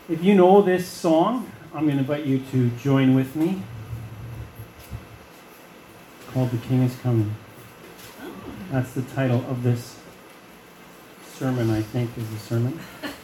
If you know this song, I'm going to invite you to join with me. It's called The King is Coming. That's the title of this sermon, I think, is the sermon.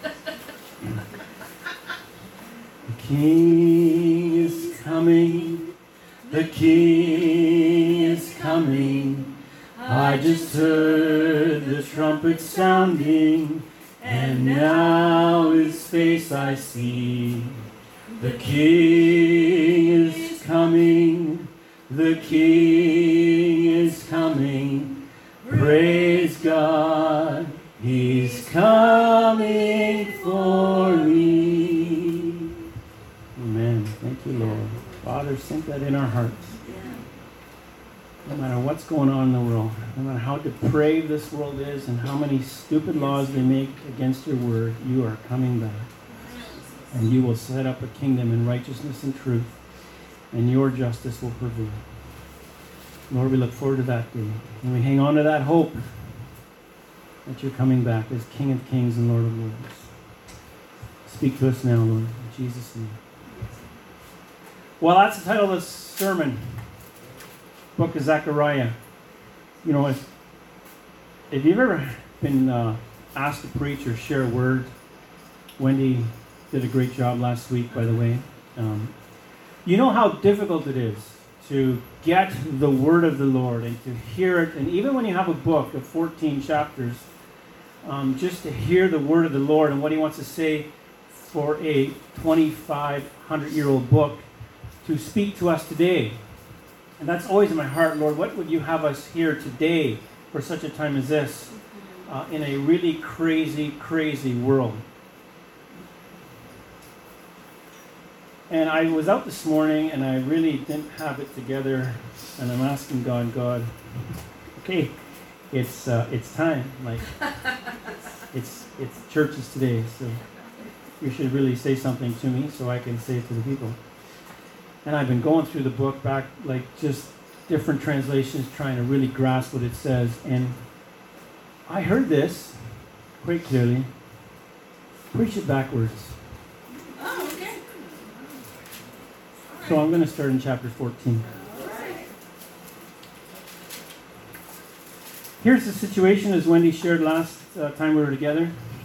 The King is coming, the King is coming. I just heard the trumpet sounding, and now his face I see. The King is coming, the King is coming. Praise God, he's coming for me. Amen. Thank you, Lord. Father, sink that in our hearts. No matter what's going on in the world, no matter how depraved this world is and how many stupid laws they make against your word, you are coming back. And you will set up a kingdom in righteousness and truth, and your justice will prevail. Lord, we look forward to that day. And we hang on to that hope that you're coming back as King of Kings and Lord of Lords. Speak to us now, Lord, in Jesus' name. Well, that's the title of the sermon. Book of Zechariah. You know, if you've ever been asked to preach or share a word, Wendy did a great job last week, by the way. You know how difficult it is to get the word of the Lord and to hear it. And even when you have a book of 14 chapters, just to hear the word of the Lord and what he wants to say for a 2,500-year-old book to speak to us today. And that's always in my heart, Lord, what would you have us hear today for such a time as this in a really crazy, crazy world? And I was out this morning and I really didn't have it together, and I'm asking God, okay, it's time. Like it's churches today, so you should really say something to me so I can say it to the people. And I've been going through the book back, like just different translations, trying to really grasp what it says. And I heard this quite clearly. Preach it backwards. Oh, okay. So I'm going to start in chapter 14. Here's the situation as Wendy shared last time we were together.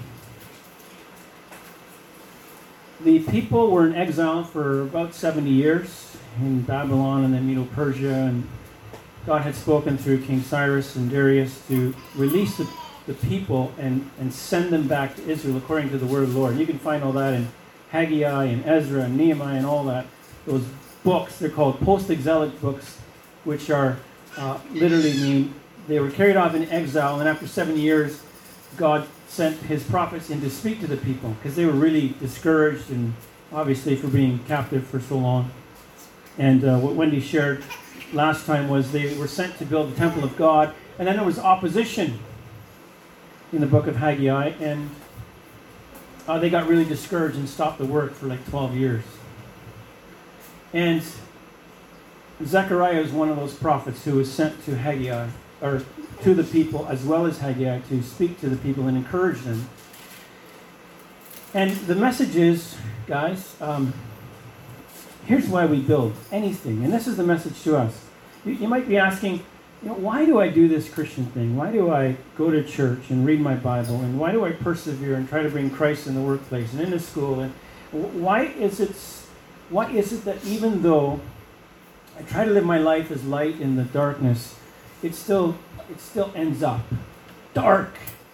The people were in exile for about 70 years in Babylon and then Medo-Persia, and God had spoken through King Cyrus and Darius to release the people and send them back to Israel according to the word of the Lord. And you can find all that in Haggai and Ezra and Nehemiah and all that. Those books, they're called post-exilic books, which are literally mean they were carried off in exile, and after 7 years, God sent his prophets in to speak to the people because they were really discouraged and obviously for being captive for so long. And what Wendy shared last time was they were sent to build the temple of God, and then there was opposition in the book of Haggai, and they got really discouraged and stopped the work for like 12 years. And Zechariah is one of those prophets who was sent to Haggai, or to the people as well as Haggai, to speak to the people and encourage them. And the message is, guys, here's why we build anything. And this is the message to us. You might be asking, why do I do this Christian thing? Why do I go to church and read my Bible? And why do I persevere and try to bring Christ in the workplace and in the school? And why is it that even though I try to live my life as light in the darkness, it still ends up dark?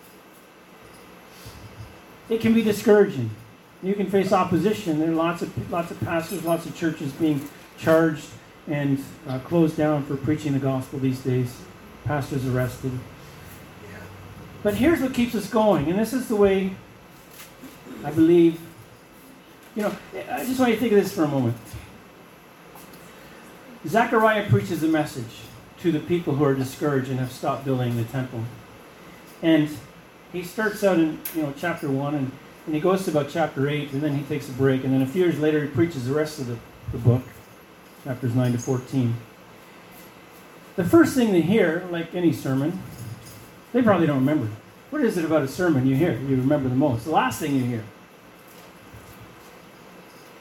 It can be discouraging. You can face opposition. There are lots of pastors, lots of churches being charged and closed down for preaching the gospel these days. Pastors arrested. But here's what keeps us going, and this is the way I believe. I just want you to think of this for a moment. Zechariah preaches a message to the people who are discouraged and have stopped building the temple. And he starts out in chapter 1, and he goes to about chapter 8, and then he takes a break. And then a few years later, he preaches the rest of the book, chapters 9 to 14. The first thing they hear, like any sermon, they probably don't remember. What is it about a sermon you hear, you remember the most? The last thing you hear.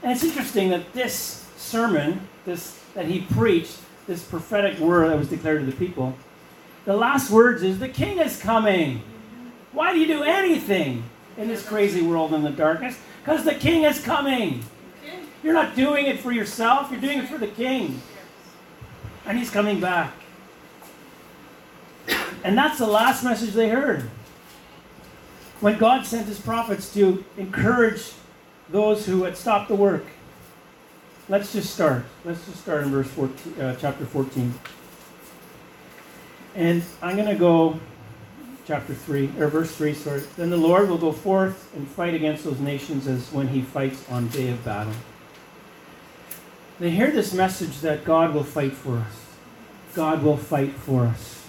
And it's interesting that this sermon, that he preached, this prophetic word that was declared to the people, the last words is, the king is coming. Why do you do anything in this crazy world in the darkness? Because the king is coming. You're not doing it for yourself. You're doing it for the king. And he's coming back. And that's the last message they heard. When God sent his prophets to encourage those who had stopped the work. Let's just start. Let's just start in chapter 14. And I'm going to go verse 3, sorry. Then the Lord will go forth and fight against those nations as when he fights on day of battle. They hear this message that God will fight for us. God will fight for us.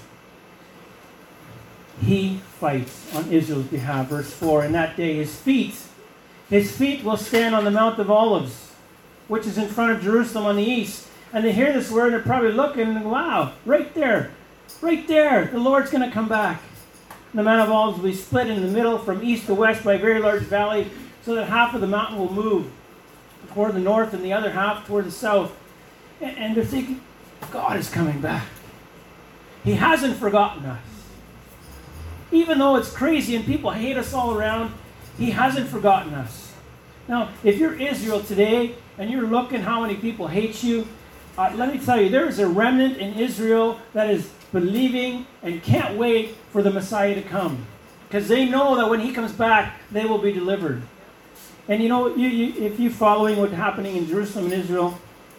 He fights on Israel's behalf. Verse 4, in that day his feet will stand on the Mount of Olives, which is in front of Jerusalem on the east. And they hear this word and they're probably looking and wow, right there, the Lord's going to come back. The Mount of Olives will be split in the middle from east to west by a very large valley, so that half of the mountain will move toward the north and the other half toward the south. And they're thinking, God is coming back. He hasn't forgotten us. Even though it's crazy and people hate us all around, he hasn't forgotten us. Now, if you're Israel today and you're looking how many people hate you, let me tell you, there is a remnant in Israel that is believing and can't wait for the Messiah to come. Because they know that when he comes back, they will be delivered. And you know, if you're following what's happening in Jerusalem and Israel,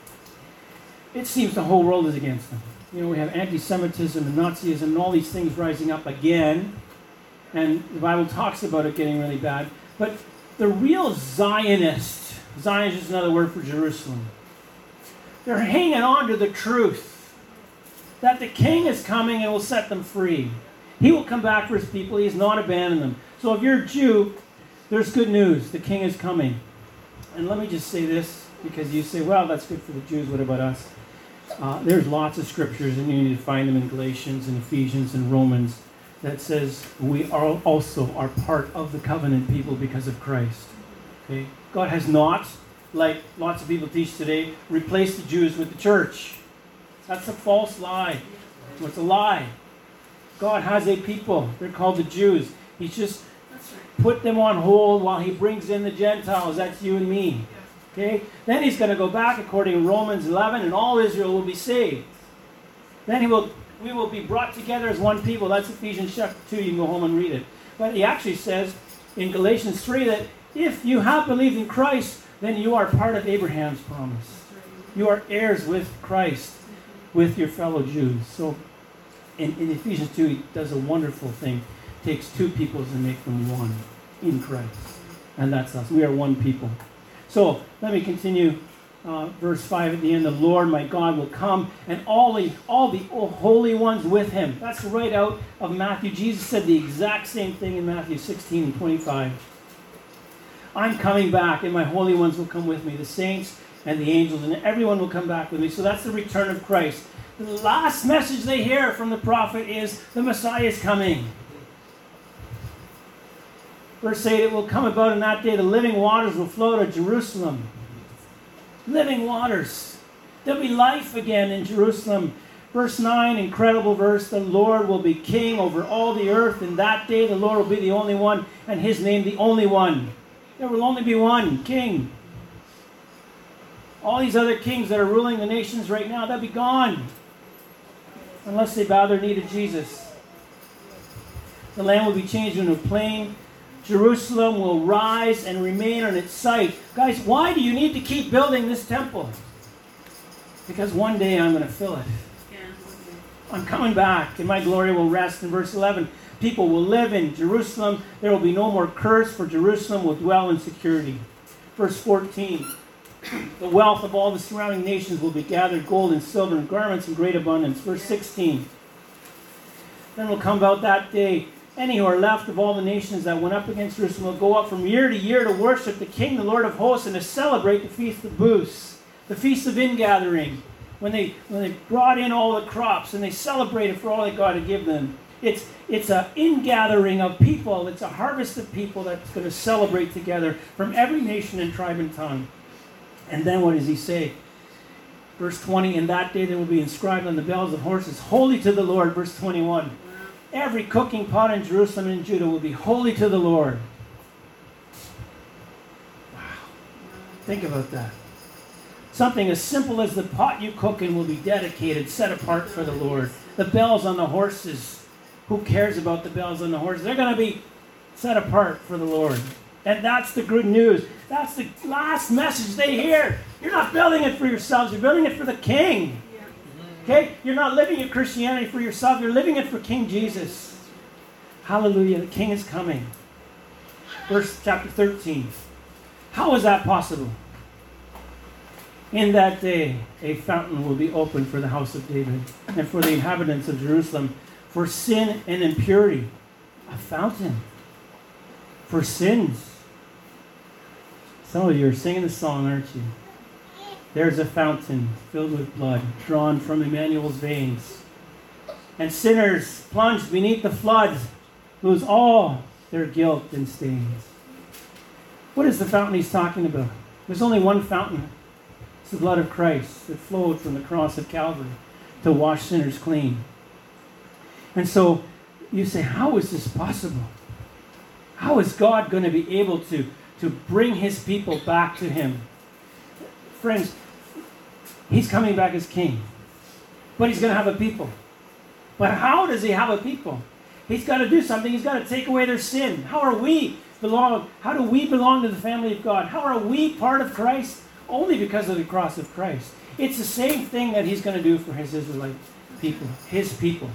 it seems the whole world is against them. You know, we have anti-Semitism and Nazism and all these things rising up again. And the Bible talks about it getting really bad. But the real Zionist is just another word for Jerusalem. They're hanging on to the truth that the king is coming and will set them free. He will come back for his people. He has not abandoned them. So if you're a Jew, there's good news. The king is coming. And let me just say this, because you say, well, that's good for the Jews. What about us? There's lots of scriptures, and you need to find them in Galatians and Ephesians and Romans, that says we are also part of the covenant people because of Christ. Okay? God has not, like lots of people teach today, replaced the Jews with the church. That's a false lie. It's a lie. God has a people. They're called the Jews. He's just put them on hold while he brings in the Gentiles. That's you and me. Okay? Then he's going to go back according to Romans 11, and all Israel will be saved. Then we will be brought together as one people. That's Ephesians chapter 2. You can go home and read it. But he actually says in Galatians 3 that if you have believed in Christ, then you are part of Abraham's promise. You are heirs with Christ, with your fellow Jews. So in Ephesians 2, he does a wonderful thing. Takes two peoples and makes them one in Christ. And that's us. We are one people. So let me continue. Verse 5 at the end, the Lord my God will come, and all the holy ones with him. That's right out of Matthew. Jesus said the exact same thing in Matthew 16 and 25. I'm coming back, and my holy ones will come with me, the saints and the angels, and everyone will come back with me. So that's the return of Christ. The last message they hear from the prophet is the Messiah is coming. Verse 8, it will come about in that day, the living waters will flow to Jerusalem. Living waters. There'll be life again in Jerusalem. Verse 9, incredible verse. The Lord will be king over all the earth. In that day, the Lord will be the only one, and his name the only one. There will only be one king. All these other kings that are ruling the nations right now, they'll be gone. Unless they bow their knee to Jesus. The land will be changed into a plain. Jerusalem will rise and remain on its site. Guys, why do you need to keep building this temple? Because one day I'm going to fill it. I'm coming back, and my glory will rest. In verse 11, people will live in Jerusalem. There will be no more curse, for Jerusalem will dwell in security. Verse 14, the wealth of all the surrounding nations will be gathered, gold and silver and garments in great abundance. Verse 16, then will come about that day, any who are left of all the nations that went up against Jerusalem will go up from year to year to worship the King, the Lord of hosts, and to celebrate the Feast of Booths, the Feast of Ingathering, when they brought in all the crops and they celebrated for all that God had given them. It's an ingathering of people. It's a harvest of people that's going to celebrate together from every nation and tribe and tongue. And then what does he say? Verse 20, in that day there will be inscribed on the bells of horses, holy to the Lord. Verse 21, every cooking pot in Jerusalem and in Judah will be holy to the Lord. Wow. Think about that. Something as simple as the pot you cook in will be dedicated, set apart for the Lord. The bells on the horses, who cares about the bells on the horses? They're going to be set apart for the Lord. And that's the good news. That's the last message they hear. You're not building it for yourselves. You're building it for the King. Okay? You're not living your Christianity for yourself. You're living it for King Jesus. Hallelujah. The King is coming. Chapter 13. How is that possible? In that day, a fountain will be opened for the house of David and for the inhabitants of Jerusalem for sin and impurity. A fountain for sins. Some of you are singing the song, aren't you? There's a fountain filled with blood drawn from Emmanuel's veins. And sinners plunged beneath the flood lose all their guilt and stains. What is the fountain he's talking about? There's only one fountain. It's the blood of Christ that flowed from the cross of Calvary to wash sinners clean. And so you say, how is this possible? How is God going to be able to bring his people back to him? Friends, he's coming back as king. But he's going to have a people. But how does he have a people? He's got to do something. He's got to take away their sin. How do we belong to the family of God? How are we part of Christ? Only because of the cross of Christ. It's the same thing that he's going to do for his Israelite people. His people.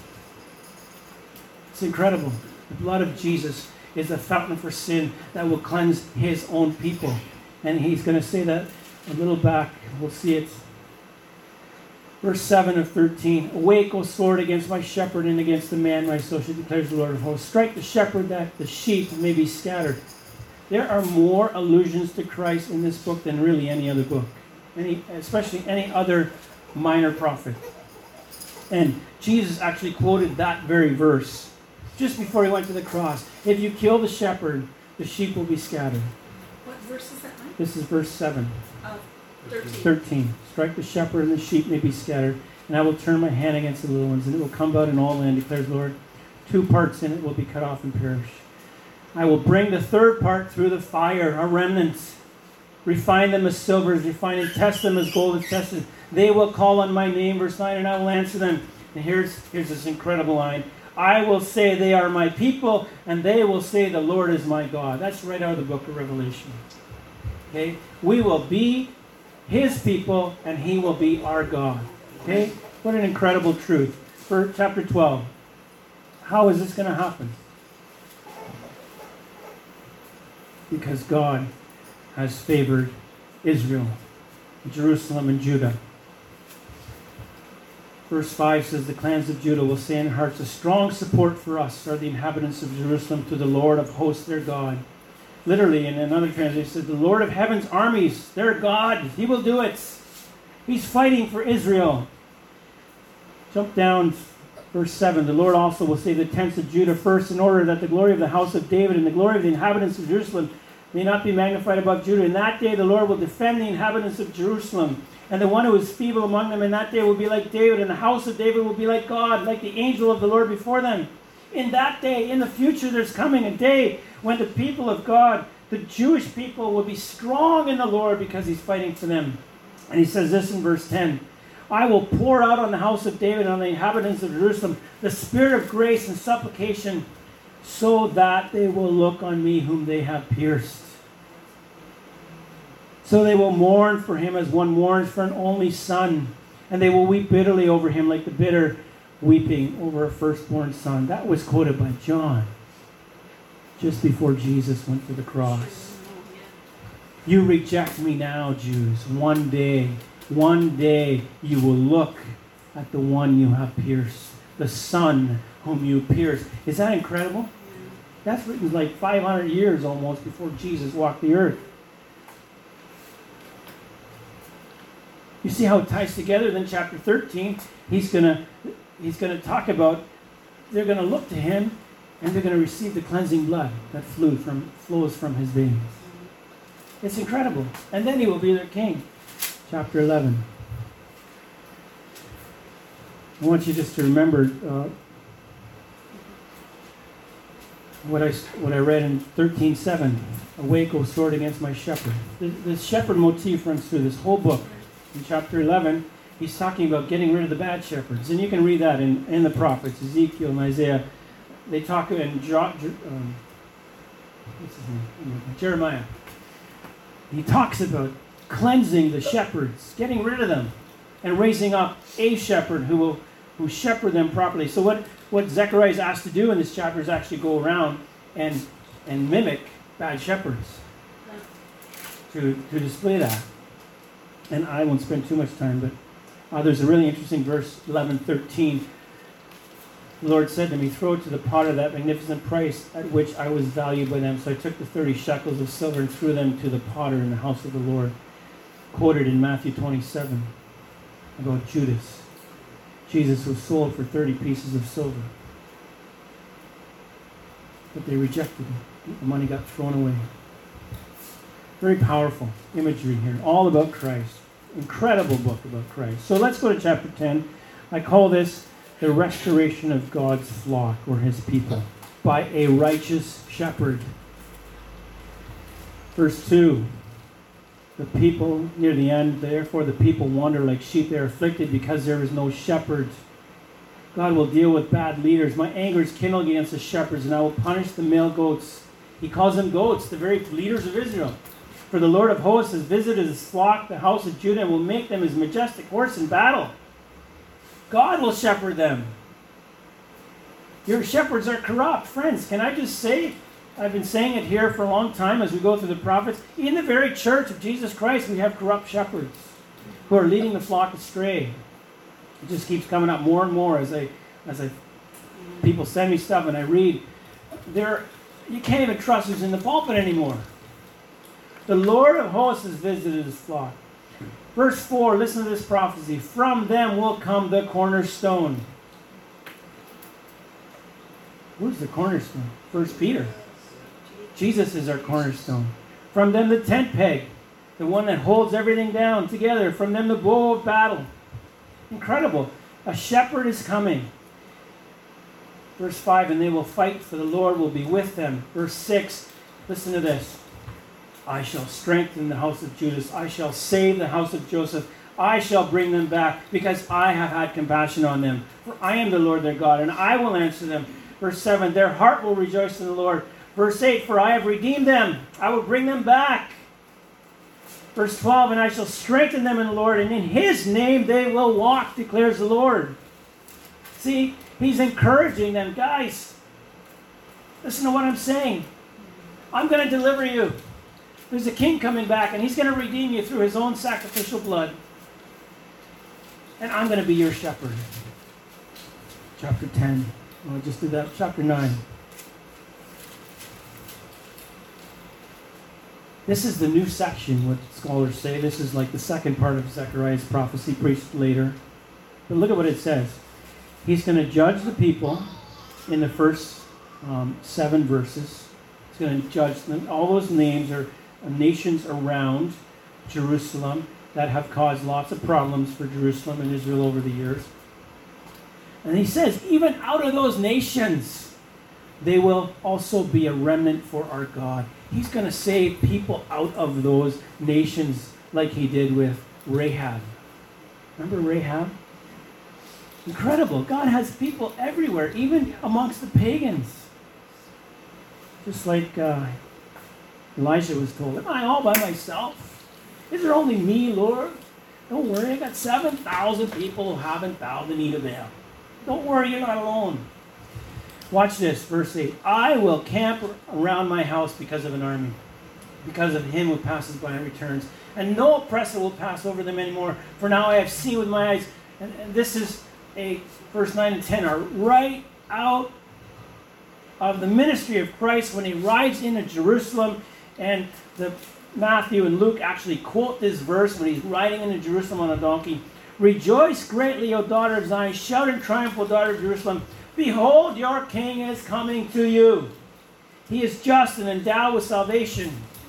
It's incredible. The blood of Jesus is the fountain for sin that will cleanse his own people. And he's going to say that a little back. We'll see it. Verse 7 of 13. Awake, O sword, against my shepherd and against the man, my associate, declares the Lord of hosts. Strike the shepherd that the sheep may be scattered. There are more allusions to Christ in this book than really any other book. Especially any other minor prophet. And Jesus actually quoted that very verse just before he went to the cross. If you kill the shepherd, the sheep will be scattered. What verse is that, Mike? This is verse 7. 13. Strike the shepherd and the sheep may be scattered, and I will turn my hand against the little ones, and it will come out in all land, declares the Lord. 2 parts in it will be cut off and perish. I will bring the 3rd part through the fire, a remnant. Refine them as silver is refined, and test them as gold is tested. They will call on my name, verse 9, and I will answer them. And here's this incredible line. I will say they are my people, and they will say the Lord is my God. That's right out of the book of Revelation. Okay? We will be his people, and he will be our God. Okay? What an incredible truth. For chapter 12. How is this going to happen? Because God has favored Israel, Jerusalem, and Judah. Verse 5 says, the clans of Judah will say in their hearts, a strong support for us are the inhabitants of Jerusalem to the Lord of hosts, their God. Literally, in another translation, it says, the Lord of heaven's armies, their God, he will do it. He's fighting for Israel. Jump down, verse 7. The Lord also will save the tents of Judah first, in order that the glory of the house of David and the glory of the inhabitants of Jerusalem may not be magnified above Judah. In that day the Lord will defend the inhabitants of Jerusalem. And the one who is feeble among them in that day will be like David, and the house of David will be like God, like the angel of the Lord before them. In that day, in the future, there's coming a day when the people of God, the Jewish people, will be strong in the Lord because he's fighting for them. And he says this in verse 10. I will pour out on the house of David and on the inhabitants of Jerusalem the spirit of grace and supplication, so that they will look on me whom they have pierced. So they will mourn for him as one mourns for an only son, and they will weep bitterly over him like the bitter weeping over a firstborn son. That was quoted by John just before Jesus went to the cross. You reject me now, Jews. One day you will look at the one you have pierced, the son whom you pierced. Is that incredible? That's written like 500 years almost before Jesus walked the earth. You see how it ties together. Then chapter 13, he's going to talk about, they're going to look to him and they're going to receive the cleansing blood that flows from his veins. It's incredible. And then he will be their king. Chapter 11. I want you just to remember what I read in 13:7. Awake, O sword, against my shepherd. The shepherd motif runs through this whole book. In chapter 11, he's talking about getting rid of the bad shepherds. And you can read that in the prophets, Ezekiel and Isaiah. They talk in what's his name? Jeremiah. He talks about cleansing the shepherds, getting rid of them, and raising up a shepherd who will shepherd them properly. So what Zechariah is asked to do in this chapter is actually go around and mimic bad shepherds to display that. And I won't spend too much time, but there's a really interesting verse, 11:13. The Lord said to me, throw it to the potter that magnificent price at which I was valued by them. So I took the 30 shekels of silver and threw them to the potter in the house of the Lord. Quoted in Matthew 27 about Judas. Jesus was sold for 30 pieces of silver. But they rejected him. The money got thrown away. Very powerful imagery here. All about Christ. Incredible book about Christ. So let's go to chapter 10. I call this the restoration of God's flock, or his people, by a righteous shepherd. Verse 2. The people, near the end, therefore the people wander like sheep. They are afflicted because there is no shepherd. God will deal with bad leaders. My anger is kindled against the shepherds, and I will punish the male goats. He calls them goats, the very leaders of Israel. For the Lord of hosts has visited his flock, the house of Judah, and will make them his majestic horse in battle. God will shepherd them. Your shepherds are corrupt. Friends, can I just say, I've been saying it here for a long time as we go through the prophets. In the very church of Jesus Christ, we have corrupt shepherds who are leading the flock astray. It just keeps coming up more and more as people send me stuff and I read. You can't even trust who's in the pulpit anymore. The Lord of hosts has visited his flock. Verse 4, listen to this prophecy. From them will come the cornerstone. Who's the cornerstone? 1 Peter. Jesus is our cornerstone. From them the tent peg, the one that holds everything down together. From them the bow of battle. Incredible. A shepherd is coming. Verse 5, and they will fight, for the Lord will be with them. Verse 6, listen to this. I shall strengthen the house of Judas. I shall save the house of Joseph. I shall bring them back, because I have had compassion on them. For I am the Lord their God, and I will answer them. Verse 7, their heart will rejoice in the Lord. Verse 8, for I have redeemed them. I will bring them back. Verse 12, and I shall strengthen them in the Lord, and in his name they will walk, declares the Lord. See, he's encouraging them. Guys, listen to what I'm saying. I'm going to deliver you. There's a king coming back, and he's going to redeem you through his own sacrificial blood. And I'm going to be your shepherd. Chapter 10. Oh, I just did that. Chapter 9. This is the new section, what scholars say. This is like the second part of Zechariah's prophecy preached later. But look at what it says. He's going to judge the people in the first 7 verses. He's going to judge them. All those names are nations around Jerusalem that have caused lots of problems for Jerusalem and Israel over the years. And he says, even out of those nations, they will also be a remnant for our God. He's going to save people out of those nations like he did with Rahab. Remember Rahab? Incredible. God has people everywhere, even amongst the pagans. Just like Elijah was told, am I all by myself? Is there only me, Lord? Don't worry, I got 7,000 people who haven't bowed the knee to Baal. Don't worry, you're not alone. Watch this, verse 8. I will camp around my house because of an army, because of him who passes by and returns. And no oppressor will pass over them anymore. For now I have seen with my eyes. And this is verse 9 and 10 are right out of the ministry of Christ when he rides into Jerusalem. And Matthew and Luke actually quote this verse when he's riding into Jerusalem on a donkey. Rejoice greatly, O daughter of Zion. Shout in triumph, O daughter of Jerusalem. Behold, your king is coming to you. He is just and endowed with salvation.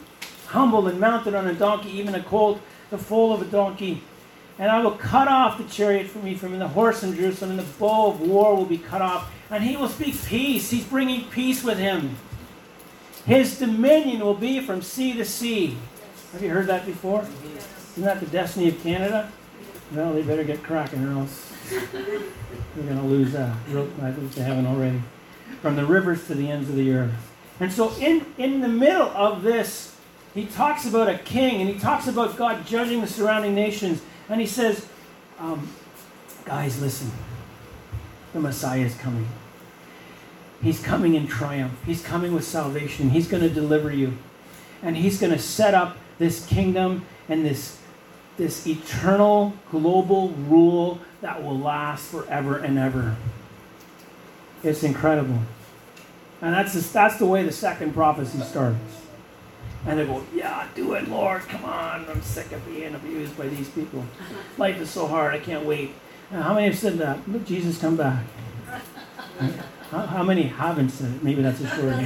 humble and mounted on a donkey, even a colt, the foal of a donkey. And I will cut off the chariot from Ephraim, and the horse from Jerusalem, and the bow of war will be cut off. And he will speak peace. He's bringing peace with him. His dominion will be from sea to sea. Have you heard that before? Isn't that the destiny of Canada? Well, they better get cracking or else we're going to lose road to heaven already. From the rivers to the ends of the earth. And so in the middle of this, he talks about a king, and he talks about God judging the surrounding nations. And he says, guys, listen. The Messiah is coming. He's coming in triumph. He's coming with salvation. He's going to deliver you. And he's going to set up this kingdom and this eternal global rule that will last forever and ever. It's incredible. And that's the way the second prophecy starts. And they go, yeah, do it, Lord. Come on. I'm sick of being abused by these people. Life is so hard. I can't wait. Now, how many have said that? Look, Jesus, come back. How many haven't said it? Maybe that's a story.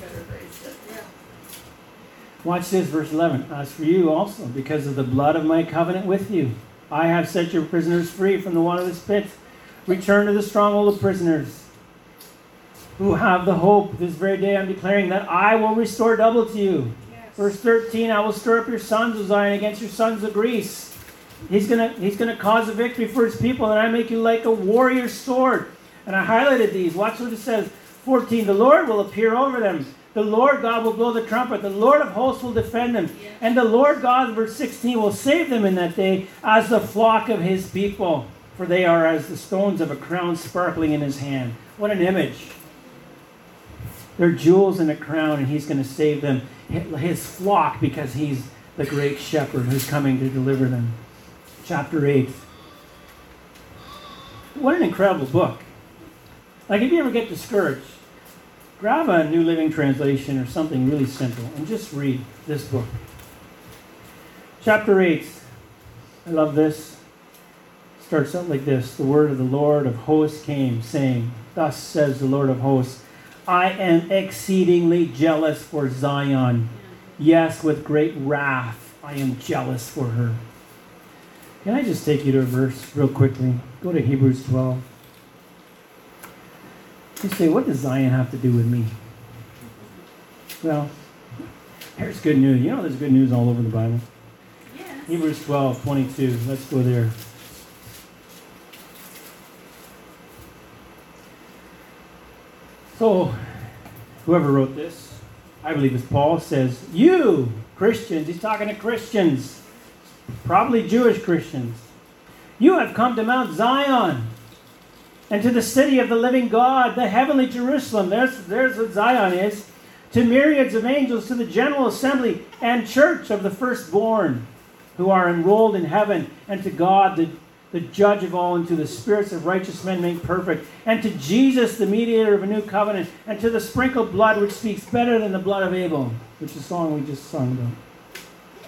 Watch this, verse 11. As for you also, because of the blood of my covenant with you, I have set your prisoners free from the waterless pit. Return to the stronghold of prisoners who have the hope. This very day I'm declaring that I will restore double to you. Yes. Verse 13, I will stir up your sons, O Zion, against your sons of Greece. He's gonna cause a victory for his people, and I make you like a warrior's sword. And I highlighted these. Watch what it says. 14, the Lord will appear over them. The Lord God will blow the trumpet. The Lord of hosts will defend them. Yes. And the Lord God, verse 16, will save them in that day as the flock of his people. For they are as the stones of a crown sparkling in his hand. What an image. They're jewels in a crown, and he's going to save them. His flock, because he's the great shepherd who's coming to deliver them. Chapter 8. What an incredible book. Like, if you ever get discouraged, grab a New Living Translation or something really simple and just read this book. Chapter 8. I love this. Starts out like this. The word of the Lord of hosts came, saying, thus says the Lord of hosts, I am exceedingly jealous for Zion. Yes, with great wrath, I am jealous for her. Can I just take you to a verse real quickly? Go to Hebrews 12. You say, what does Zion have to do with me? Well, here's good news. You know there's good news all over the Bible. Yes. Hebrews 12:22. Let's go there. So, whoever wrote this, I believe it's Paul, says, you, Christians, he's talking to Christians, probably Jewish Christians, you have come to Mount Zion and to the city of the living God, the heavenly Jerusalem. There's what Zion is. To myriads of angels, to the general assembly and church of the firstborn who are enrolled in heaven, and to God, the judge of all, and to the spirits of righteous men made perfect, and to Jesus, the mediator of a new covenant, and to the sprinkled blood which speaks better than the blood of Abel, which is the song we just sung about.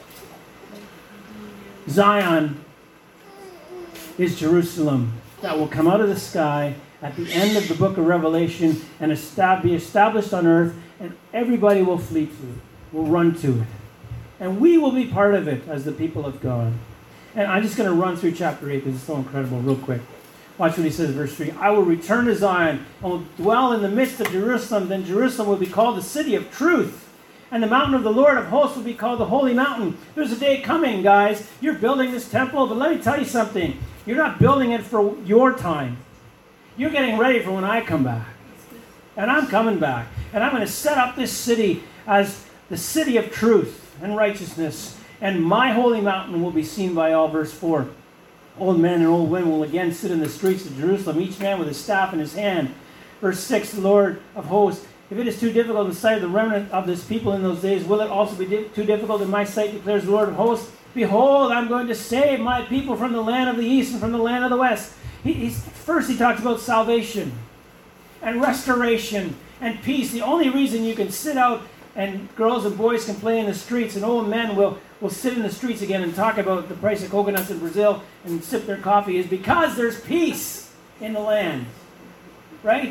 Zion is Jerusalem that will come out of the sky at the end of the book of Revelation and be established on earth, and everybody will flee to it, will run to it. And we will be part of it as the people of God. And I'm just going to run through chapter 8 because it's so incredible real quick. Watch what he says, verse 3. I will return to Zion and will dwell in the midst of Jerusalem. Then Jerusalem will be called the city of truth. And the mountain of the Lord of hosts will be called the holy mountain. There's a day coming, guys. You're building this temple, but let me tell you something. You're not building it for your time. You're getting ready for when I come back. And I'm coming back. And I'm going to set up this city as the city of truth and righteousness. And my holy mountain will be seen by all. Verse 4. Old men and old women will again sit in the streets of Jerusalem, each man with a staff in his hand. Verse 6. The Lord of hosts. If it is too difficult in the sight of the remnant of this people in those days, will it also be too difficult in my sight, declares the Lord of hosts? Behold, I'm going to save my people from the land of the east and from the land of the west. First he talks about salvation and restoration and peace. The only reason you can sit out and girls and boys can play in the streets and old men will sit in the streets again and talk about the price of coconuts in Brazil and sip their coffee is because there's peace in the land. Right?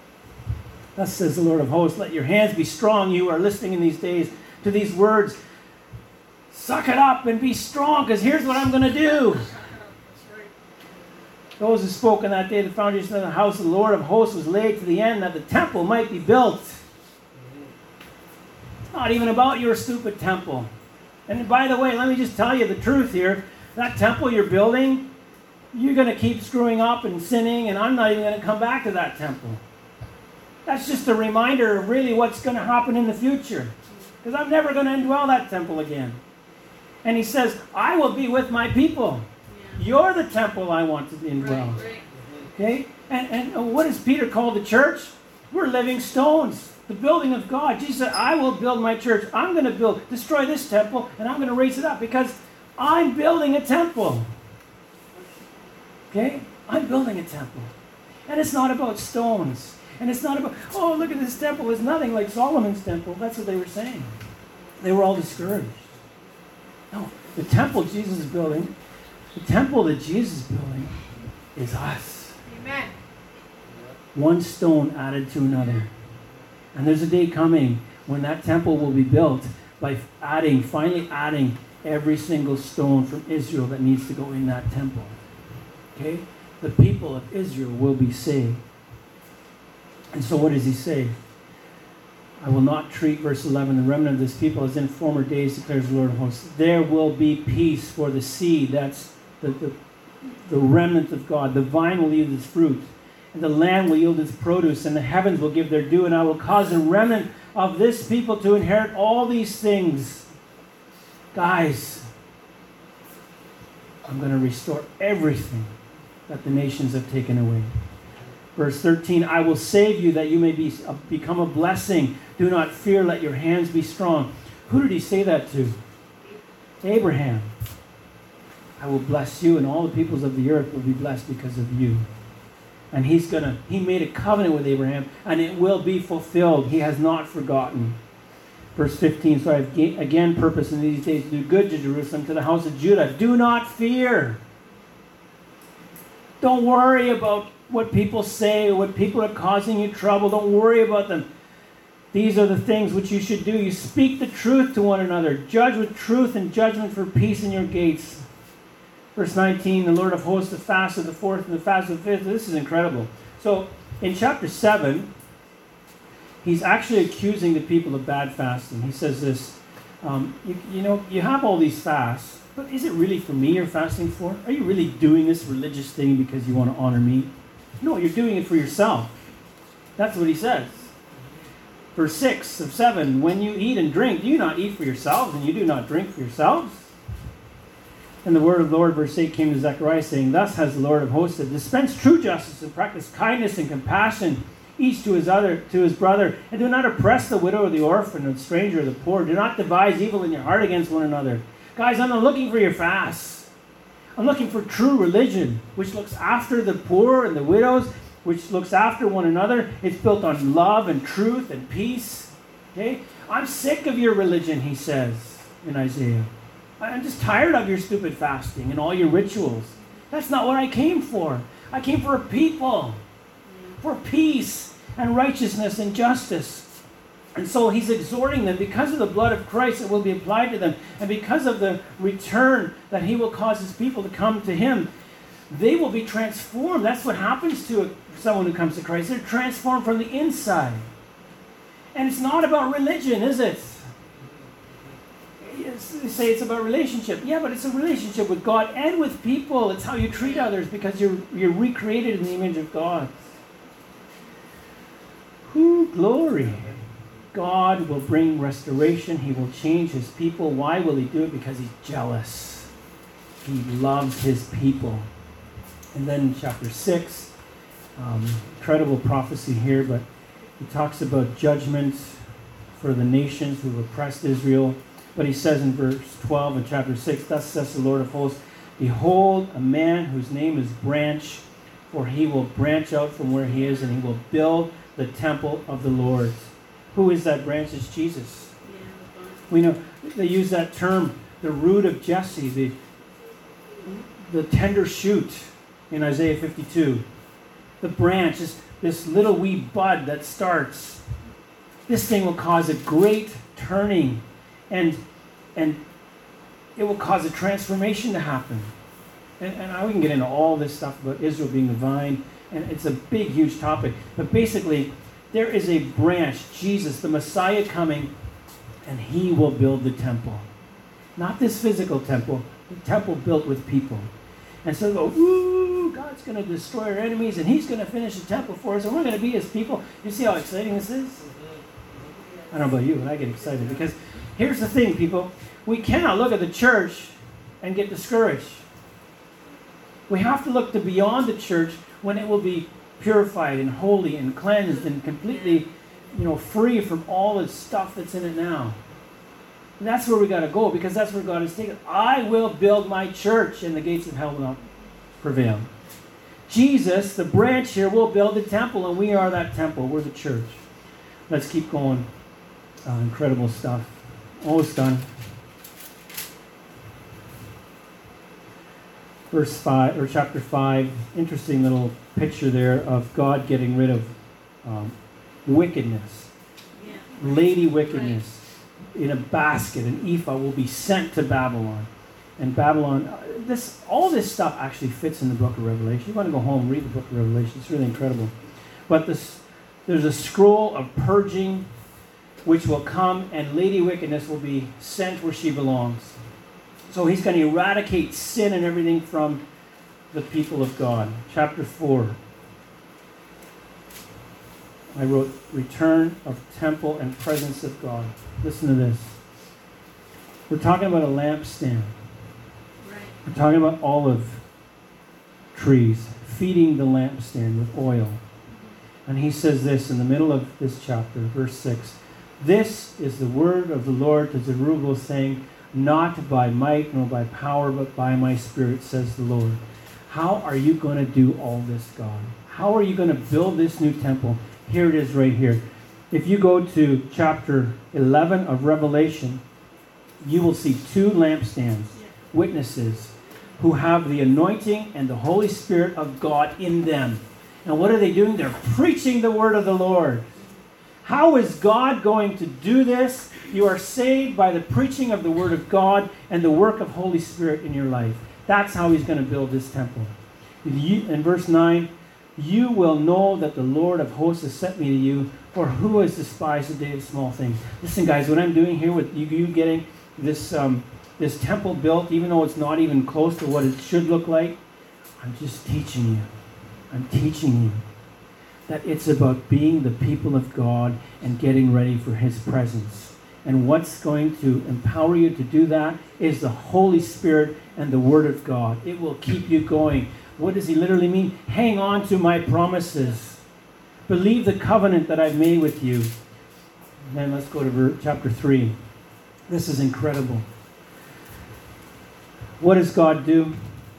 Thus says the Lord of hosts, let your hands be strong, you who are listening in these days to these words. Suck it up and be strong, because here's what I'm going to do. Those who spoke on that day, the foundation of the house of the Lord of hosts was laid to the end that the temple might be built. It's not even about your stupid temple. And by the way, let me just tell you the truth here. That temple you're building, you're going to keep screwing up and sinning, and I'm not even going to come back to that temple. That's just a reminder of really what's going to happen in the future. Because I'm never going to indwell that temple again. And he says, I will be with my people. You're the temple I want to indwell. Okay? And what does Peter call the church? We're living stones. The building of God. Jesus said, I will build my church. I'm going to destroy this temple, and I'm going to raise it up because I'm building a temple. Okay? I'm building a temple. And it's not about stones. And it's not about, oh, look at this temple. It's nothing like Solomon's temple. That's what they were saying. They were all discouraged. No, the temple Jesus is building, the temple that Jesus is building is us. Amen. One stone added to another. And there's a day coming when that temple will be built by finally adding every single stone from Israel that needs to go in that temple. Okay? The people of Israel will be saved. And so what does he say? I will not treat, verse 11, the remnant of this people as in former days, declares the Lord of hosts. There will be peace for the seed. That's the remnant of God. The vine will yield its fruit, and the land will yield its produce, and the heavens will give their due, and I will cause the remnant of this people to inherit all these things. Guys, I'm going to restore everything that the nations have taken away. Verse 13, I will save you that you may become a blessing. Do not fear, let your hands be strong. Who did he say that to? Abraham. I will bless you, and all the peoples of the earth will be blessed because of you. And he made a covenant with Abraham, and it will be fulfilled. He has not forgotten. Verse 15, so I have again purpose in these days to do good to Jerusalem, to the house of Judah. Do not fear. Don't worry about what people say or what people are causing you trouble. Don't worry about them. These are the things which you should do. You speak the truth to one another. Judge with truth and judgment for peace in your gates. Verse 19, the Lord of hosts, the fast of the fourth and the fast of the fifth. This is incredible. So in chapter 7, he's actually accusing the people of bad fasting. He says this, you have all these fasts, but is it really for me you're fasting for? Are you really doing this religious thing because you want to honor me? No, you're doing it for yourself. That's what he says. Verse 6 of 7, when you eat and drink, do you not eat for yourselves, and you do not drink for yourselves? And the word of the Lord, verse 8, came to Zechariah, saying, thus has the Lord of hosts said, dispense true justice and practice kindness and compassion, each to his brother, and do not oppress the widow or the orphan or the stranger or the poor. Do not devise evil in your heart against one another. Guys, I'm not looking for your fasts. I'm looking for true religion, which looks after the poor and the widows, which looks after one another. It's built on love and truth and peace. Okay? I'm sick of your religion, he says in Isaiah. I'm just tired of your stupid fasting and all your rituals. That's not what I came for. I came for a people, for peace and righteousness and justice. And so he's exhorting them, because of the blood of Christ that will be applied to them, and because of the return that he will cause his people to come to him, they will be transformed. That's what happens to someone who comes to Christ. They're transformed from the inside. And it's not about religion, is it? They say it's about relationship. Yeah, but it's a relationship with God and with people. It's how you treat others, because you're recreated in the image of God. Whoo, glory. God will bring restoration. He will change his people. Why will he do it? Because he's jealous. He loves his people. And then in chapter 6, incredible prophecy here, but he talks about judgment for the nations who have oppressed Israel. But he says in verse 12 in chapter 6, thus says the Lord of hosts, behold, a man whose name is Branch, for he will branch out from where he is, and he will build the temple of the Lord. Who is that branch? It's Jesus. We know they use that term, the root of Jesse, the tender shoot in Isaiah 52. The branch is this little wee bud that starts. This thing will cause a great turning and it will cause a transformation to happen. And we can get into all this stuff about Israel being the vine, and it's a big, huge topic. But basically, there is a branch, Jesus, the Messiah coming, and he will build the temple. Not this physical temple, the temple built with people. And so they go, ooh, God's going to destroy our enemies, and he's going to finish the temple for us, and we're going to be his people. You see how exciting this is? I don't know about you, but I get excited. Because here's the thing, people. We cannot look at the church and get discouraged. We have to look to beyond the church when it will be purified and holy and cleansed and completely, free from all the stuff that's in it now. And that's where we got to go, because that's where God has taken. I will build my church, and the gates of hell will not prevail. Jesus, the branch here, will build the temple, and we are that temple. We're the church. Let's keep going. Incredible stuff. Almost done. Verse 5, or chapter 5, interesting little picture there of God getting rid of wickedness. Yeah. Lady wickedness. In a basket, an ephah will be sent to Babylon. And Babylon, all this stuff actually fits in the book of Revelation. You want to go home and read the book of Revelation. It's really incredible. But there's a scroll of purging which will come, and Lady Wickedness will be sent where she belongs. So he's going to eradicate sin and everything from the people of God. Chapter 4. I wrote, Return of Temple and Presence of God. Listen to this. We're talking about a lampstand. Right. We're talking about olive trees, feeding the lampstand with oil. And he says this in the middle of this chapter, verse 6. This is the word of the Lord to Zerubbabel, saying, Not by might nor by power, but by my Spirit, says the Lord. How are you going to do all this, God? How are you going to build this new temple? Here it is right here. If you go to chapter 11 of Revelation, you will see two lampstands, witnesses, who have the anointing and the Holy Spirit of God in them. And what are they doing? They're preaching the word of the Lord. How is God going to do this? You are saved by the preaching of the word of God and the work of Holy Spirit in your life. That's how he's going to build this temple. In verse 9, you will know that the Lord of hosts has sent me to you, for who has despised the day of small things? Listen, guys, what I'm doing here with you getting this temple built, even though it's not even close to what it should look like, I'm just teaching you. I'm teaching you that it's about being the people of God and getting ready for his presence. And what's going to empower you to do that is the Holy Spirit and the Word of God. It will keep you going. What does he literally mean? Hang on to my promises. Believe the covenant that I've made with you. And then let's go to chapter 3. This is incredible. What does God do?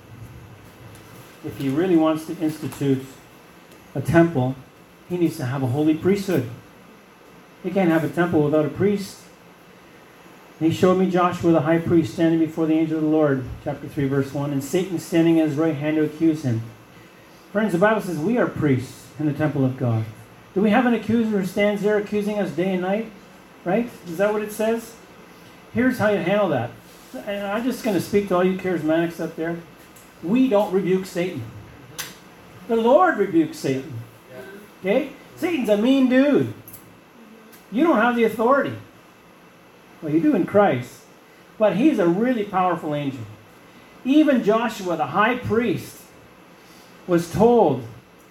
If he really wants to institute a temple, he needs to have a holy priesthood. He can't have a temple without a priest. And he showed me Joshua the high priest standing before the angel of the Lord, chapter 3, verse 1, and Satan standing at his right hand to accuse him. Friends, the Bible says we are priests in the temple of God. Do we have an accuser who stands there accusing us day and night? Right? Is that what it says? Here's how you handle that. And I'm just going to speak to all you charismatics up there. We don't rebuke Satan. The Lord rebukes Satan. Okay? Satan's a mean dude. You don't have the authority. Well, you do in Christ. But he's a really powerful angel. Even Joshua, the high priest, was told,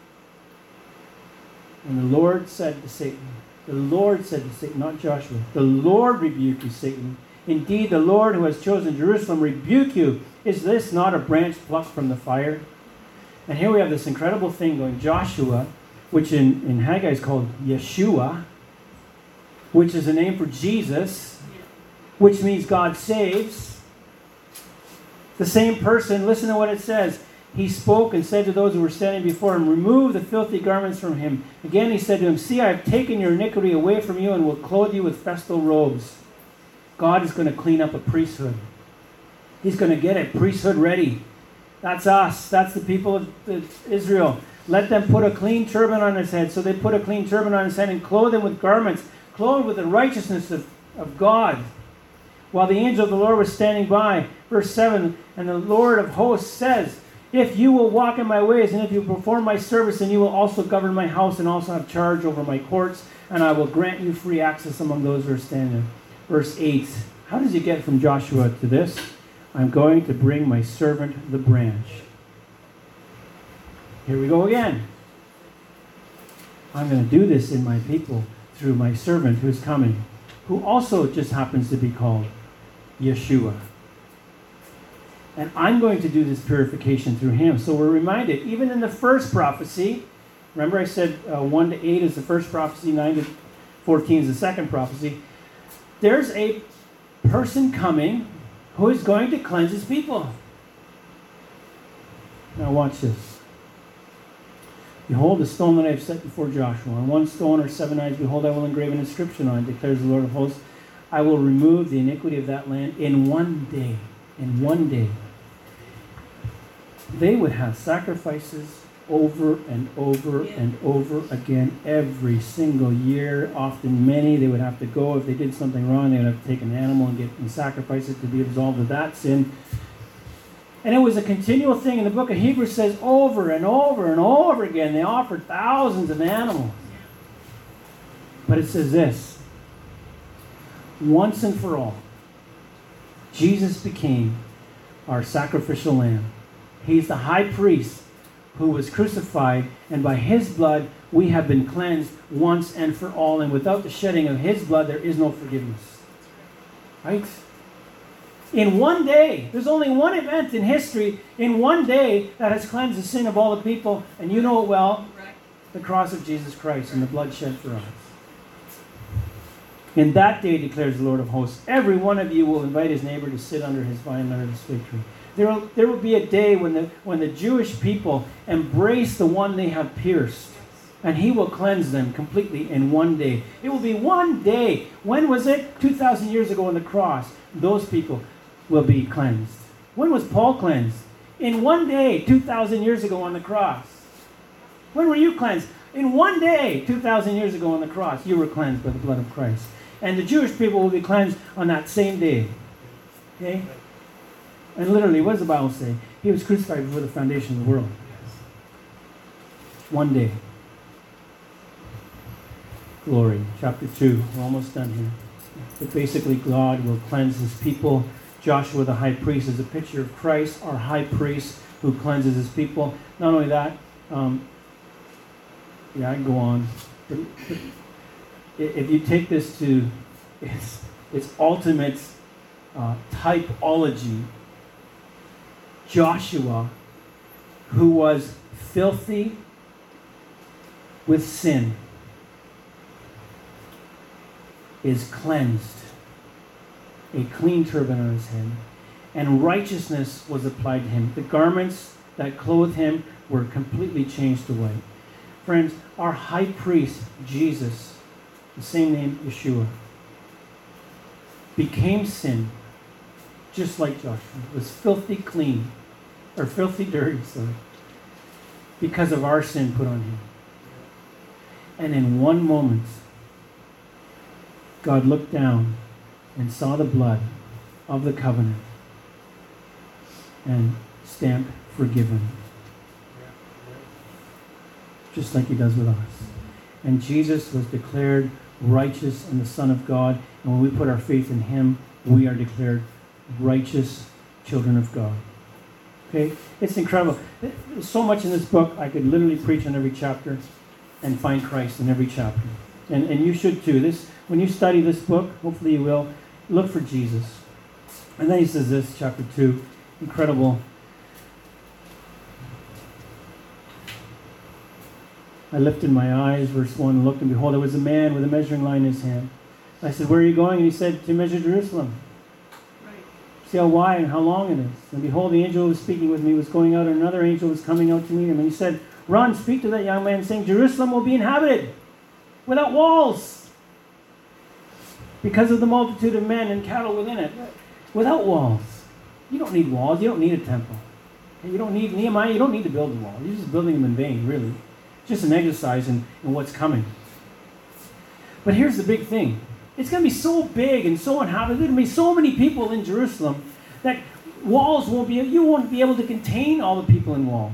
and the Lord said to Satan, not Joshua, the Lord rebuke you, Satan. Indeed, the Lord who has chosen Jerusalem rebuke you. Is this not a branch plucked from the fire? And here we have this incredible thing going. Joshua, which in Haggai is called Yeshua, which is a name for Jesus, which means God saves. The same person, listen to what it says. He spoke and said to those who were standing before him, remove the filthy garments from him. Again he said to him, see, I have taken your iniquity away from you and will clothe you with festal robes. God is going to clean up a priesthood. He's going to get a priesthood ready. That's us. That's the people of Israel. Let them put a clean turban on his head. So they put a clean turban on his head and clothed him with garments, clothed with the righteousness of God. While the angel of the Lord was standing by, Verse 7, and the Lord of hosts says, if you will walk in my ways, and if you perform my service, then you will also govern my house and also have charge over my courts, and I will grant you free access among those who are standing. Verse 8, how does he get from Joshua to this? I'm going to bring my servant the branch. Here we go again. I'm going to do this in my people through my servant who's coming, who also just happens to be called Yeshua. And I'm going to do this purification through him. So we're reminded, even in the first prophecy, remember I said 1 to 8 is the first prophecy, 9 to 14 is the second prophecy. There's a person coming who is going to cleanse his people. Now watch this. Behold, the stone that I have set before Joshua. On one stone are 7 eyes. Behold, I will engrave an inscription on it, declares the Lord of hosts. I will remove the iniquity of that land in one day. In one day. They would have sacrifices over and over and over again every single year, often many. They would have to go, if they did something wrong, they would have to take an animal and sacrifice it to be absolved of that sin. And it was a continual thing. In the book of Hebrews says over and over and over again, they offered thousands of animals. But it says this, once and for all, Jesus became our sacrificial lamb. He's the high priest who was crucified, and by his blood we have been cleansed once and for all. And without the shedding of his blood, there is no forgiveness. Right? In one day, there's only one event in history, in one day, that has cleansed the sin of all the people, and you know it well, the cross of Jesus Christ and the blood shed for us. In that day, declares the Lord of hosts, every one of you will invite his neighbor to sit under his vine, under his fig tree. There will be a day when the Jewish people embrace the one they have pierced, and he will cleanse them completely in one day. It will be one day. When was it? 2,000 years ago on the cross. Those people will be cleansed. When was Paul cleansed? In one day, 2,000 years ago on the cross. When were you cleansed? In one day, 2,000 years ago on the cross, you were cleansed by the blood of Christ. And the Jewish people will be cleansed on that same day. Okay? And literally, what does the Bible say? He was crucified before the foundation of the world. One day. Glory. Chapter 2. We're almost done here. But basically, God will cleanse his people. Joshua, the high priest, is a picture of Christ, our high priest, who cleanses his people. Not only that, I can go on. But if you take this to its ultimate typology, Joshua, who was filthy with sin, is cleansed. A clean turban on his head, and righteousness was applied to him. The garments that clothed him were completely changed to white. Friends, our high priest, Jesus, the same name, Yeshua, became sin, just like Joshua, was filthy clean, or filthy dirty, because of our sin put on him. And in one moment, God looked down and saw the blood of the covenant and stamped forgiven. Just like he does with us. And Jesus was declared righteous and the Son of God. And when we put our faith in him, we are declared righteous children of God. Okay? It's incredible. There's so much in this book. I could literally preach on every chapter and find Christ in every chapter. And you should too. When you study this book, hopefully you will, look for Jesus. And then he says this, chapter 2, incredible. I lifted my eyes, verse 1, and looked, and behold, there was a man with a measuring line in his hand. I said, where are you going? And he said, to measure Jerusalem. Right. See how wide and how long it is. And behold, the angel who was speaking with me was going out, and another angel was coming out to meet him. And he said, run, speak to that young man, saying, Jerusalem will be inhabited without walls, because of the multitude of men and cattle within it. Without walls. You don't need walls. You don't need a temple. You don't need Nehemiah. You don't need to build a wall. You're just building them in vain, really. Just an exercise in what's coming. But here's the big thing. It's going to be so big and so inhabited. There's going to be so many people in Jerusalem that Walls you won't be able to contain all the people in walls.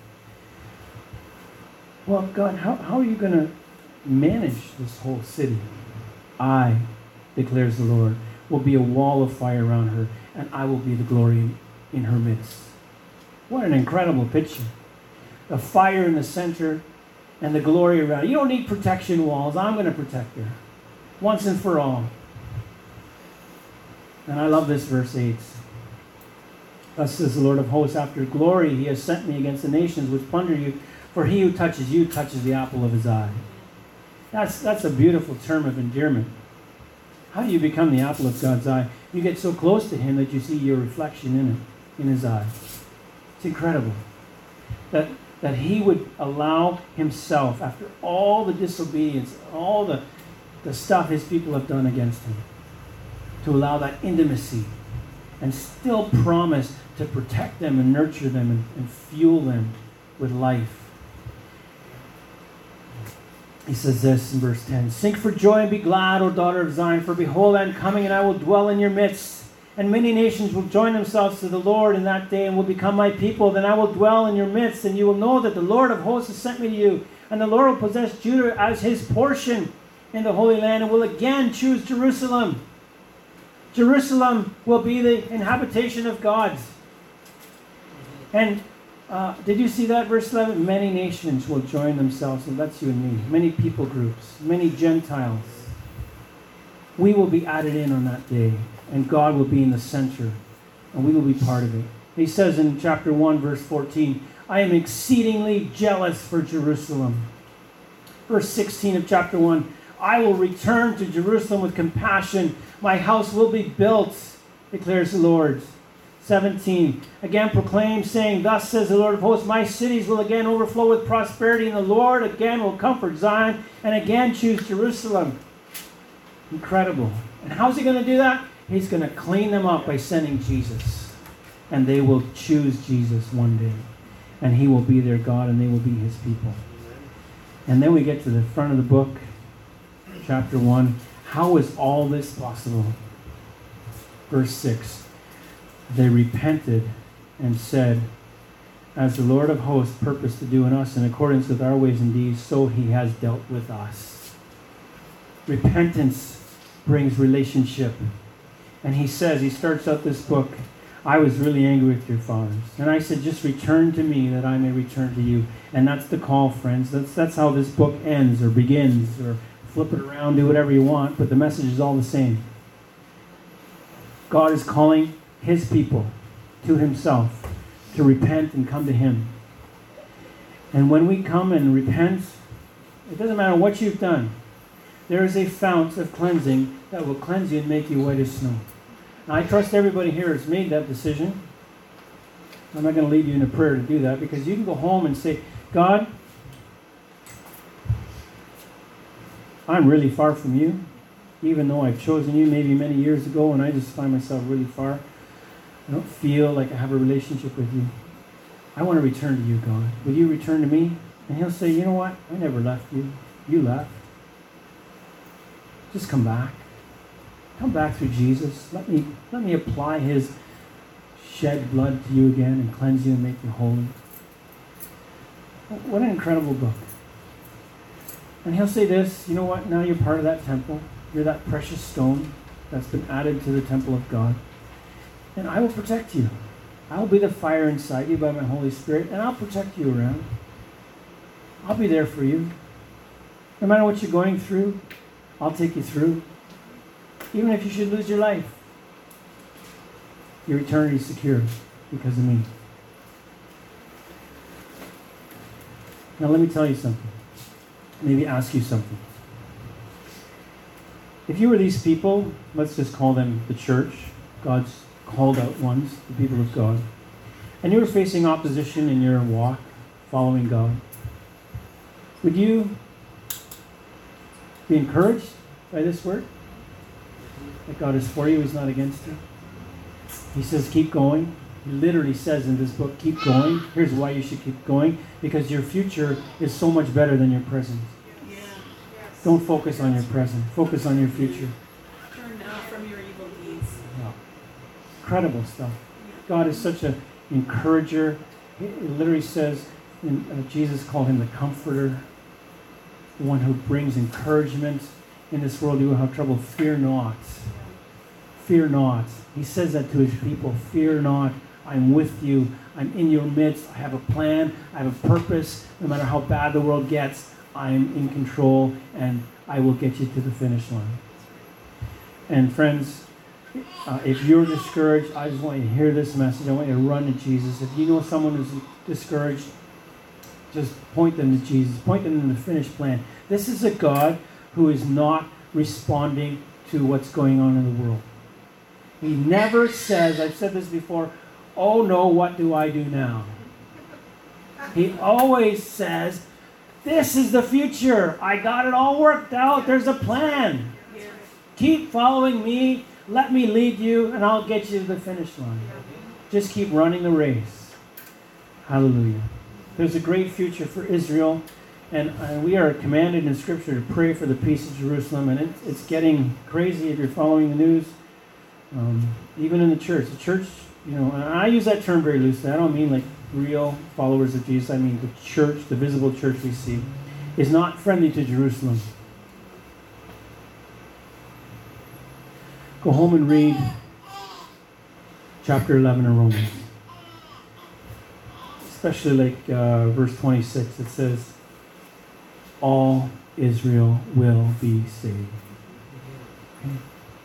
Well, God, how are you going to manage this whole city? I, declares the Lord, will be a wall of fire around her, and I will be the glory in her midst. What an incredible picture. The fire in the center and the glory around. You don't need protection walls. I'm going to protect her once and for all. And I love this verse 8. Thus says the Lord of hosts, after glory he has sent me against the nations which plunder you, for he who touches you touches the apple of his eye. That's a beautiful term of endearment. How do you become the apple of God's eye? You get so close to him that you see your reflection in it, in his eye. It's incredible that he would allow himself, after all the disobedience, all the stuff his people have done against him, to allow that intimacy and still promise to protect them and nurture them and fuel them with life. He says this in verse 10, sing for joy and be glad, O daughter of Zion, for behold, I am coming and I will dwell in your midst. And many nations will join themselves to the Lord in that day and will become my people. Then I will dwell in your midst, and you will know that the Lord of hosts has sent me to you. And the Lord will possess Judah as his portion in the Holy Land and will again choose Jerusalem. Jerusalem will be the inhabitation of God. And did you see that? Verse 11, many nations will join themselves, and that's you and me. Many people groups, many Gentiles. We will be added in on that day, and God will be in the center, and we will be part of it. He says in chapter 1, verse 14, I am exceedingly jealous for Jerusalem. Verse 16 of chapter 1, I will return to Jerusalem with compassion. My house will be built, declares the Lord. 17, again proclaim, saying, thus says the Lord of hosts, my cities will again overflow with prosperity, and the Lord again will comfort Zion, and again choose Jerusalem. Incredible. And how's he going to do that? He's going to clean them up by sending Jesus. And they will choose Jesus one day. And he will be their God, and they will be his people. And then we get to the front of the book, chapter 1. How is all this possible? Verse 6. They repented and said, as the Lord of hosts purposed to do in us in accordance with our ways and deeds, so he has dealt with us. Repentance brings relationship. And he says, he starts out this book, I was really angry with your fathers. And I said, just return to me that I may return to you. And that's the call, friends. That's how this book ends or begins, or flip it around, do whatever you want, but the message is all the same. God is calling his people to himself to repent and come to him. And when we come and repent, it doesn't matter what you've done. There is a fount of cleansing that will cleanse you and make you white as snow. Now, I trust everybody here has made that decision. I'm not going to lead you in a prayer to do that, because you can go home and say, God, I'm really far from you, even though I've chosen you maybe many years ago, and I just find myself really far. I don't feel like I have a relationship with you. I want to return to you, God. Will you return to me? And he'll say, you know what? I never left you. You left. Just come back. Come back through Jesus. Let me apply his shed blood to you again and cleanse you and make you holy. What an incredible book. And he'll say this, you know what? Now you're part of that temple. You're that precious stone that's been added to the temple of God. And I will protect you. I'll be the fire inside you by my Holy Spirit, and I'll protect you around. I'll be there for you. No matter what you're going through, I'll take you through. Even if you should lose your life, your eternity is secure because of me. Now let me tell you something. Maybe ask you something. If you were these people, let's just call them the church, God's called out ones, the people of God, and you were facing opposition in your walk, following God, would you be encouraged by this word? That God is for you, he's not against you. He says, keep going. He literally says in this book, keep going. Here's why you should keep going. Because your future is so much better than your present. Yeah. Yes. Don't focus on your present. Focus on your future. Turn now from your evil deeds. Yeah. Incredible stuff. Yeah. God is such an encourager. It literally says, Jesus called him the comforter, the one who brings encouragement. In this world you will have trouble. Fear not. Fear not. He says that to his people. Fear not. I'm with you. I'm in your midst. I have a plan. I have a purpose. No matter how bad the world gets, I'm in control, and I will get you to the finish line. And friends, if you're discouraged, I just want you to hear this message. I want you to run to Jesus. If you know someone who's discouraged, just point them to Jesus. Point them to the finished plan. This is a God who is not responding to what's going on in the world. He never says, I've said this before, oh no, what do I do now? He always says, this is the future. I got it all worked out. There's a plan. Keep following me. Let me lead you, and I'll get you to the finish line. Just keep running the race. Hallelujah. There's a great future for Israel, and we are commanded in Scripture to pray for the peace of Jerusalem, and it's getting crazy if you're following the news. Even in the church, and I use that term very loosely. I don't mean like real followers of Jesus. I mean the church, the visible church we see, is not friendly to Jerusalem. Go home and read chapter 11 of Romans. Especially like verse 26. It says, all Israel will be saved. Okay.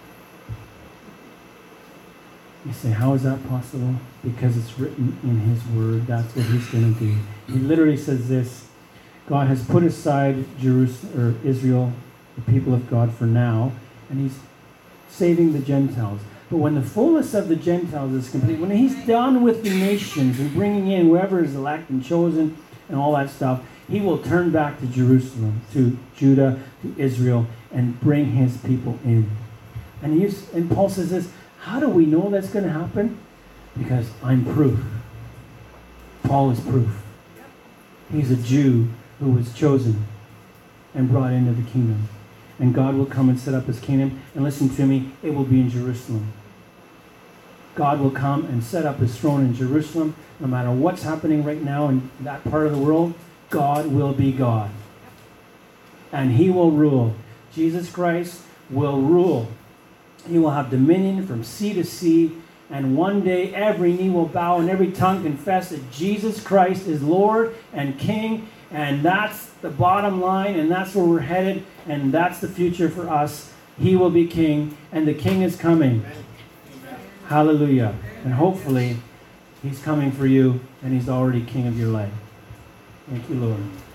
You say, how is that possible? Because it's written in his word. That's what he's going to do. He literally says this: God has put aside Israel, the people of God, for now, and he's saving the Gentiles. But when the fullness of the Gentiles is complete, when he's done with the nations and bringing in whoever is elect and chosen and all that stuff, he will turn back to Jerusalem, to Judah, to Israel, and bring his people in. And Paul says this: how do we know that's going to happen? Because I'm proof. Paul is proof. He's a Jew who was chosen and brought into the kingdom. And God will come and set up his kingdom. And listen to me, it will be in Jerusalem. God will come and set up his throne in Jerusalem. No matter what's happening right now in that part of the world, God will be God. And he will rule. Jesus Christ will rule. He will have dominion from sea to sea, and one day every knee will bow and every tongue confess that Jesus Christ is Lord and King, and that's the bottom line, and that's where we're headed, and that's the future for us. He will be King, and the King is coming. Amen. Hallelujah. And hopefully, he's coming for you, and he's already King of your life. Thank you, Lord.